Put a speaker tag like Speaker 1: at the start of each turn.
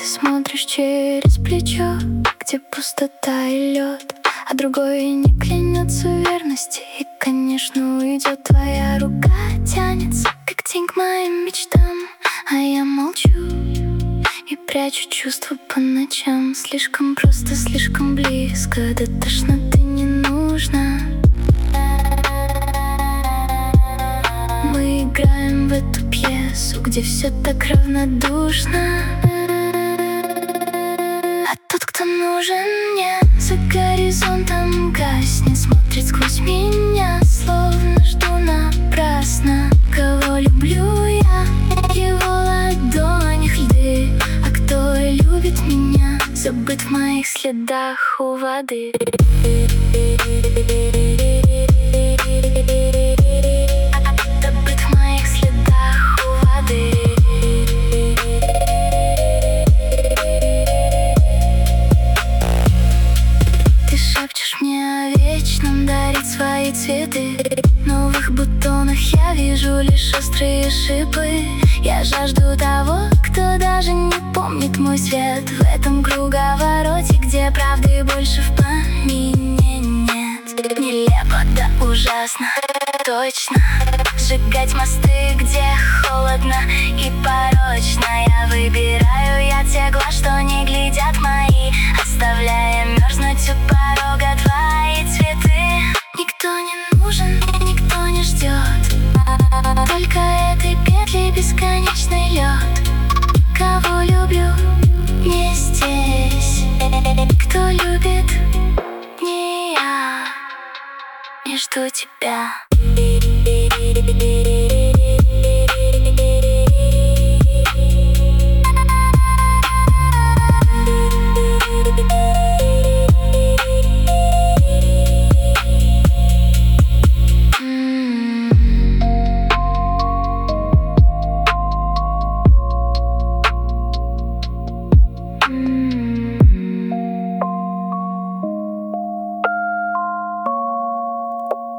Speaker 1: смотришь через плечо, где пустота и лед, а другой не клянется верности. И, конечно, уйдет. Твоя рука тянется, как тень к моим мечтам, а я молчу и прячу чувства по ночам. Слишком просто, слишком близко, до тошноты не нужно. Мы играем в эту пьесу, где все так равнодушно. А тот, кто нужен мне, за горизонтом гаснет, смотрит сквозь меня, словно жду напрасно. Кого люблю я, его ладонях льды, а кто любит меня, забыт в моих следах у воды. Забыт в моих следах у воды. Ты шепчешь мне о вечном, дарить свои цветы. В новых бутонах я вижу лишь острые шипы. Я жажду того, кто даже не помнит мой свет. В этом круговороте, где правды больше в помине нет. Нелепо, да ужасно, точно. Сжигать мосты, где холодно и порочно. Я выбираю те глаз, что не глядят мои, оставляя мерзнуть у порога твои цветы. Никто не нужен, никто не ждет, только этой петли бесконечный лед. Кого люблю, не здесь. Кто любит, не я. Не жду тебя.